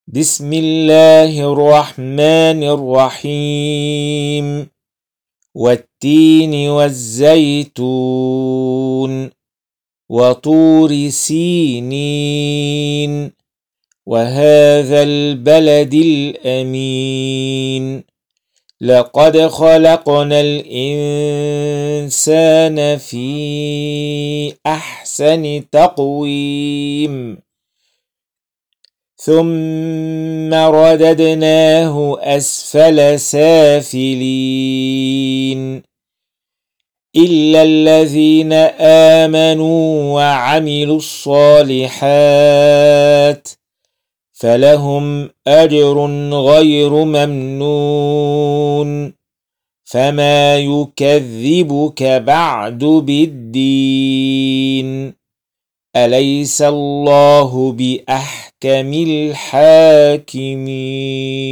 بسم الله الرحمن الرحيم والتين والزيتون وطور سينين وهذا البلد الأمين لقد خلقنا الإنسان في أحسن تقويم ثم رددناه أسفل سافلين إلا الذين آمنوا وعملوا الصالحات فلهم أجر غير ممنون فما يكذبك بعد بالدين أليس الله بأحكم الحاكمين